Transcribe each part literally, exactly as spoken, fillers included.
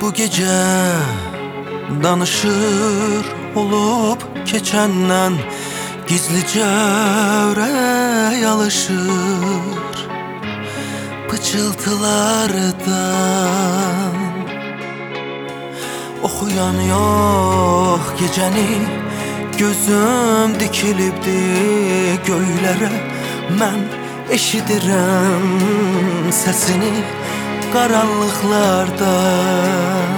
Bu gece danışır olup keçenden, gizlice ürək alışır pıçıltılardan. Oxuyan yox gecəni, gözüm dikilibdi göylərə. Mən eşidirəm səsini qaranlıqlardan.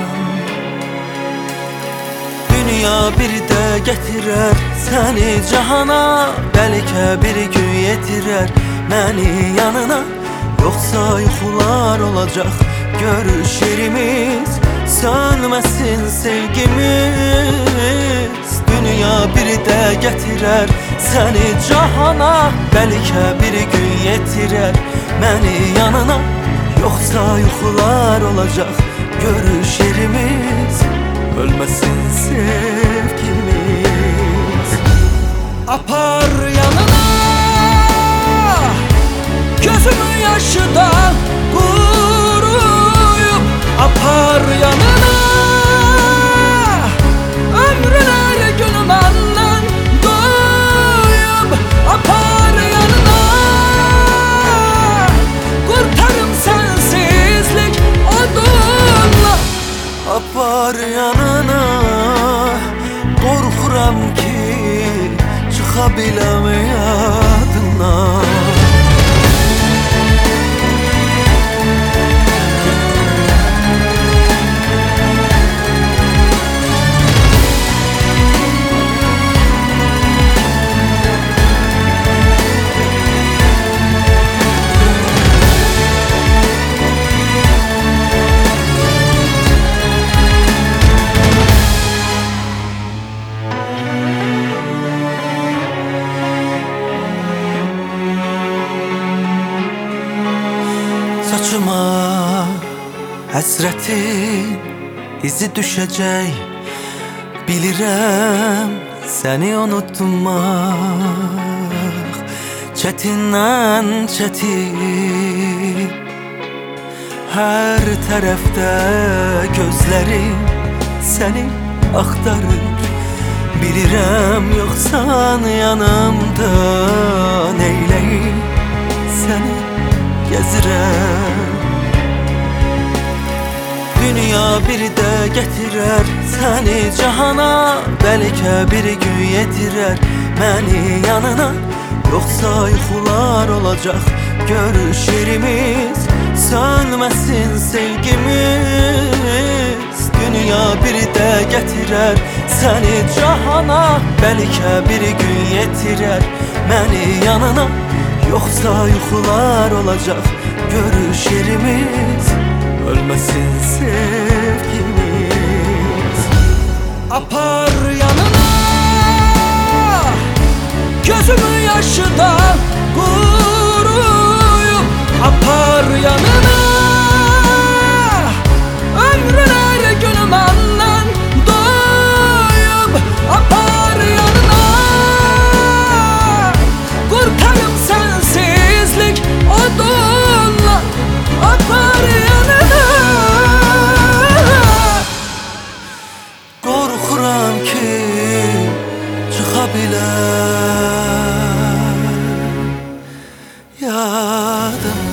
Dünya bir də gətirər səni cahana, bəlkə bir gün yetirər məni yanına. Yoxsa yuxular olacaq görüş yerimiz, sönməsin sevgimiz. Dünya bir də gətirər səni cahana, bəlkə bir gün yetirər məni yanına. Yoxsa yuxular olacaq görüş yerimiz, ölməsin sevgimiz. Apar yanına, gözümün yaşı da quruyub. Apar yanına, ömrülər günü məndən doyub. Apar yanına, qurtarım sensizlik odunla. Apar yanına, qorxuram ki çıxa biləm yadından. Saçıma həsrətin izi düşəcək, bilirəm səni unutmaq çətindən çətin. Hər tərəfdə gözlərim səni axtarır, bilirəm yoxsan yanımda, neyləyim səni gəzirəm. Dünya bir də gətirər səni cahana, bəlkə bir gün yetirər məni yanına. Yoxsa yuxular olacaq görüş yerimiz, sönməsin sevgimiz. Dünya bir də gətirər səni cahana, bəlkə bir gün yetirər məni yanına. Yoxsa yuxular olacaq görüş yerimiz, ölməsin sevgimiz. Apar yanına, gözümün yaşı da quruyub. Apar yanına, ömrülər günü məndən doyub. Apar yanına, qurtarım sensizlik odunla. Apar yanına, qorxuram ki çıxa bilər yadımdan.